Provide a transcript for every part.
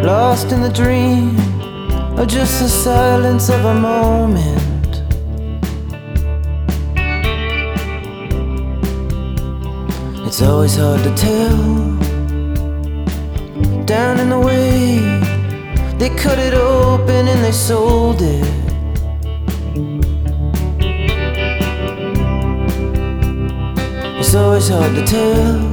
lost in the dream, or just the silence of a moment. It's always hard to tell. Down in the way, they cut it open and they sold it. It's always hard to tell.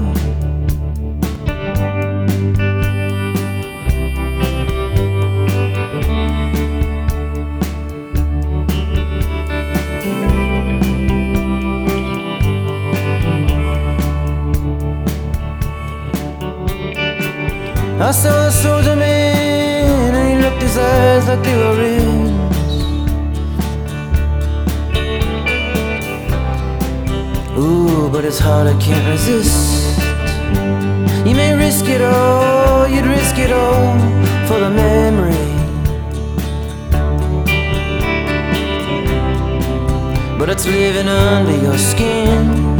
I saw a soldier man, and he looked his eyes like they were rings. Ooh, but it's hard, I can't resist. You may risk it all, you'd risk it all for the memory. But it's living under your skin.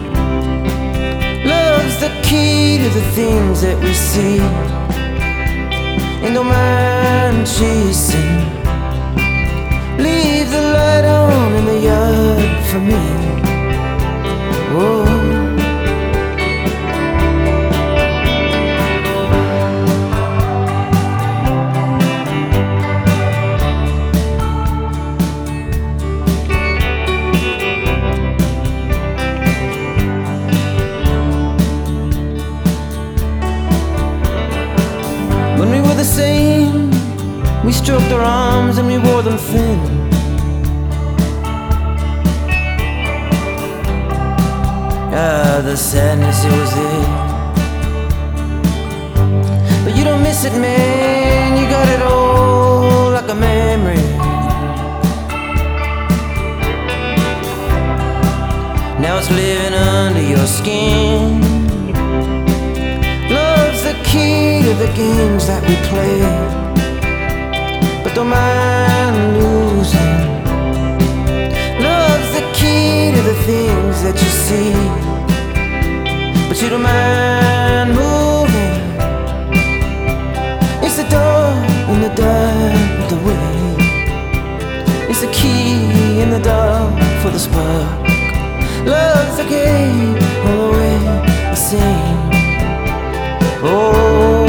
Love's the key to the things that we see. And don't mind chasing. Leave the light on in the yard for me. Whoa. When we were the same, we stroked our arms and we wore them thin. Ah, the sadness, it was there. But you don't miss it, man, you got it all like a memory. Now it's living under your skin. The key to the games that we play, but don't mind losing. Love's the key to the things that you see, but you don't mind moving. It's the door in the dark of the way. It's the key in the dark for the spark. Love's the game all the way the same. Oh.